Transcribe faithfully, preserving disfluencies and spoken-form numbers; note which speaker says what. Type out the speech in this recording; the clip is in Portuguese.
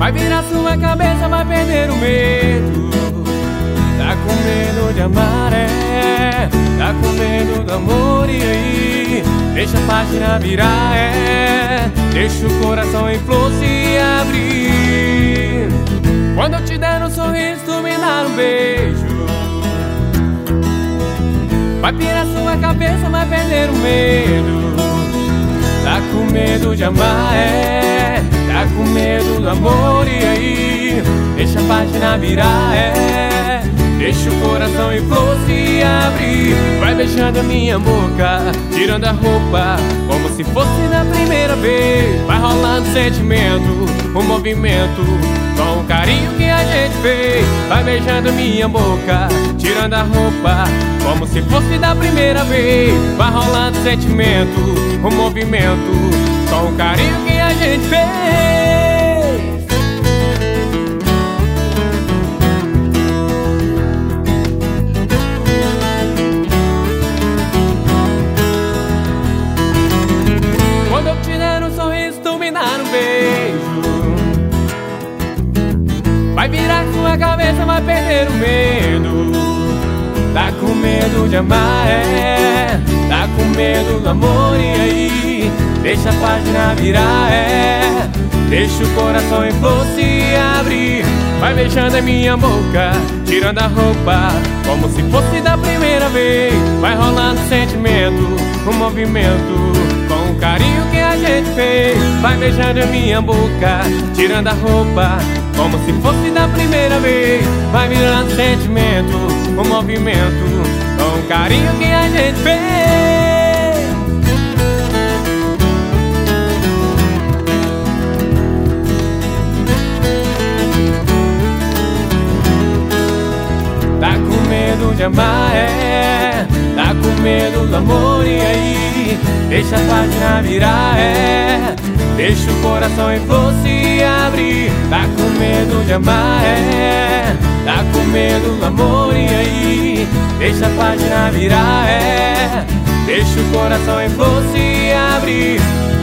Speaker 1: Vai virar sua cabeça, vai perder o medo. Tá com medo de amar, é. Tá com medo do amor, e aí? Deixa a página virar, é. Deixa o coração em flor se abrir. Quando eu te der um sorriso, tu me dá um beijo. Vai pirar sua cabeça, vai perder o medo. Tá com medo de amar, é. Tá com medo do amor, e aí? Deixa a página virar, é. Deixa o coração em flor se abrir. Vai beijando a minha boca, tirando a roupa, como se fosse na primeira vez. Vai rolando sentimento, o movimento, com o carinho que a gente fez. Vai beijando a minha boca, tirando a roupa, como se fosse da primeira vez. Vai rolando sentimento, o movimento, com o carinho que a gente fez. Quando eu te der um sorriso, tu me dá um beijo. Vai virar sua cabeça, vai perder o medo. Tá com medo de amar, é. Tá com medo do amor, e aí? Deixa a página virar, é. Deixa o coração em flor se abrir. Vai beijando a minha boca, tirando a roupa, como se fosse da primeira vez. Vai rolando sentimento, o movimento, com o carinho que a gente fez. Vai beijando a minha boca, tirando a roupa, como se fosse da primeira vez. Vai virando sentimento, o movimento, com o carinho que a gente fez. Tá com medo de amar, é. Tá com medo do amor, e aí? Deixa a página virar, é. Deixa o coração em flor se abrir. Tá com medo de amar, é. Tá com medo do amor, e aí? Deixa a página virar, é. Deixa o coração em flor se abrir.